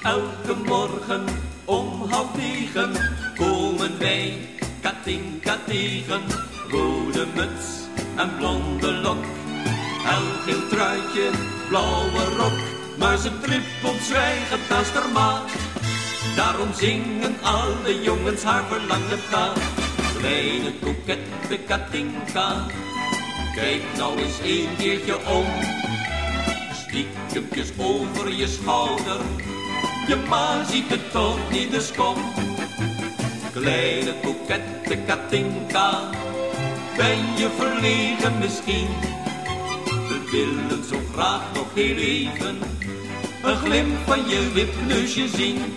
Elke morgen om 8:30 komen wij Katinka tegen. Rode muts en blonde lok, helgeel truitje, blauwe rok. Maar ze trippelt zwijgend naast haar maat. Daarom zingen alle jongens haar verlangen taal. Kleine kokette Katinka, kijk nou eens een keertje om. Stiekempjes over je schouder, je ma ziet het toch niet, dus kom. Kleine kokette Katinka, ben je verlegen misschien? We willen zo graag nog heel even een glimp van je wipneusje zien.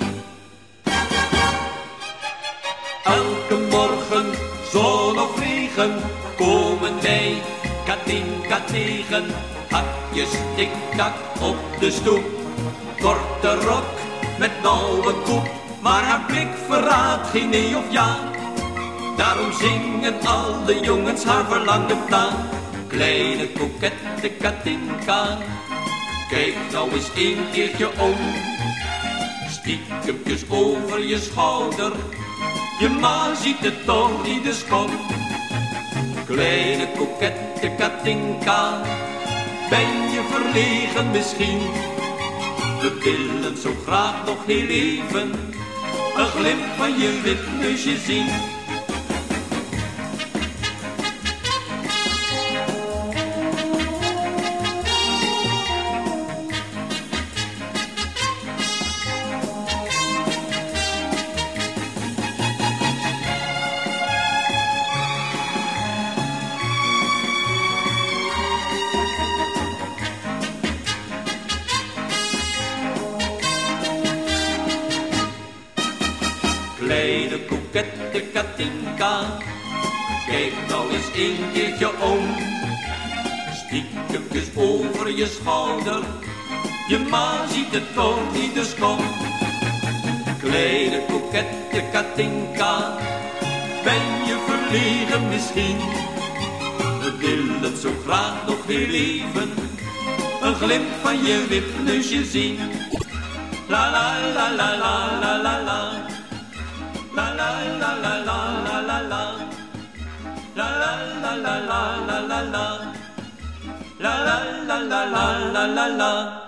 Elke morgen, zon of regen, komen wij Katinka tegen. Hakjes tik-tak op de stoep, korte rok met nauwe koep. Maar haar blik verraadt geen nee of ja. Daarom zingen alle jongens haar verlangen na. Kleine kokette Katinka, kijk nou eens een keertje om. Stiekempjes over je schouder, je ma ziet het toch niet, dus kom. Kleine kokette Katinka, ben je verlegen misschien? We willen zo graag nog heel even een glimp van je wipneusje zien. Kleine kokette Katinka, kijk nou eens een keertje om. Stiekempjes over je schouder, je ma ziet het toch niet, dus kom. Kleine kokette Katinka, ben je verlegen misschien? We willen zo graag nog heel even een glimp van je wipneusje zien. La la la la la la la la. La la la la la la la la. La la la la la la la la. La la la la la la la la.